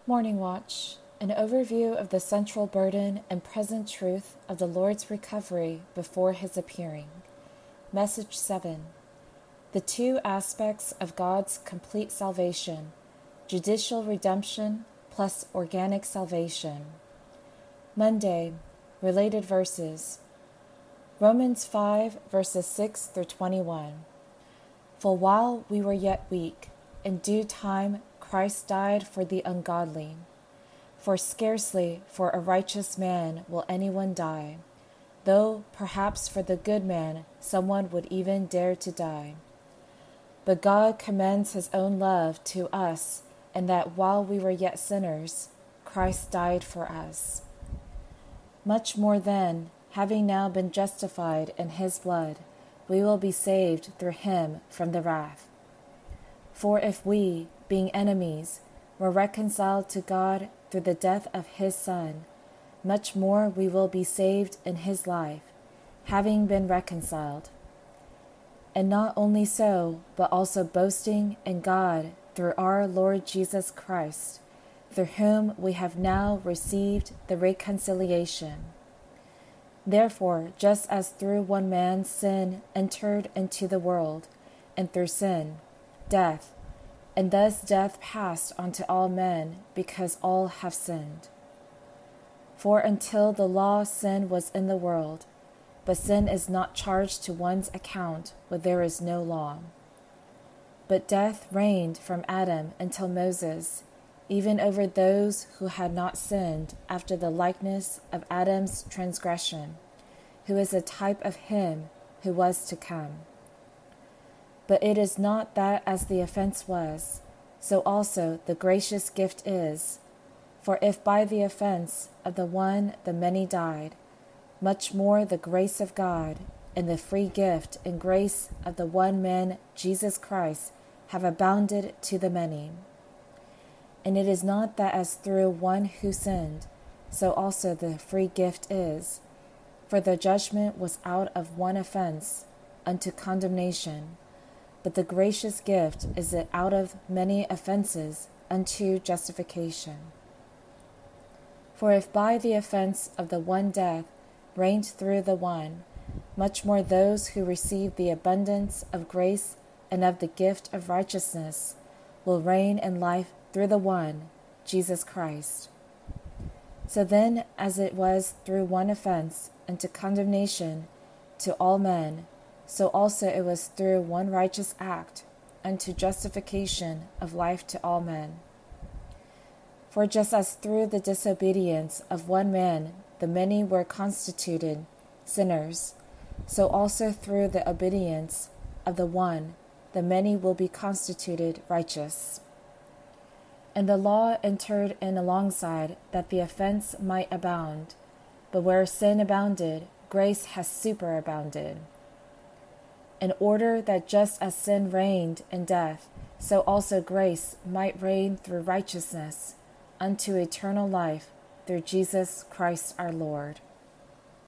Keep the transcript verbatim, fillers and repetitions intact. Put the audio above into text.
Morning Watch, an overview of the central burden and present truth of the Lord's recovery before his appearing. Message seven. The two aspects of God's complete salvation, judicial redemption plus organic salvation. Monday, related verses. Romans five, verses six through twenty-one. For while we were yet weak, in due time Christ died for the ungodly. For scarcely for a righteous man will anyone die, though perhaps for the good man someone would even dare to die. But God commends his own love to us, and that while we were yet sinners, Christ died for us. Much more then, having now been justified in his blood, we will be saved through him from the wrath. For if we, being enemies, were reconciled to God through the death of his Son, much more we will be saved in his life, having been reconciled. And not only so, but also boasting in God through our Lord Jesus Christ, through whom we have now received the reconciliation. Therefore, just as through one man sin entered into the world, and through sin, death, and thus death passed unto all men, because all have sinned. For until the law sin was in the world, but sin is not charged to one's account where there is no law. But death reigned from Adam until Moses, even over those who had not sinned after the likeness of Adam's transgression, who is a type of him who was to come. But it is not that as the offense was, so also the gracious gift is. For if by the offense of the one the many died, much more the grace of God and the free gift and grace of the one man Jesus Christ have abounded to the many. And it is not that as through one who sinned, so also the free gift is. For the judgment was out of one offense unto condemnation, but the gracious gift is it out of many offenses unto justification. For if by the offense of the one death reigned through the one, much more those who receive the abundance of grace and of the gift of righteousness will reign in life through the one, Jesus Christ. So then, as it was through one offense unto condemnation to all men, so also it was through one righteous act unto justification of life to all men. For just as through the disobedience of one man the many were constituted sinners, so also through the obedience of the one the many will be constituted righteous. And the law entered in alongside that the offense might abound, but where sin abounded, grace has superabounded. In order that just as sin reigned in death, so also grace might reign through righteousness unto eternal life through Jesus Christ our Lord.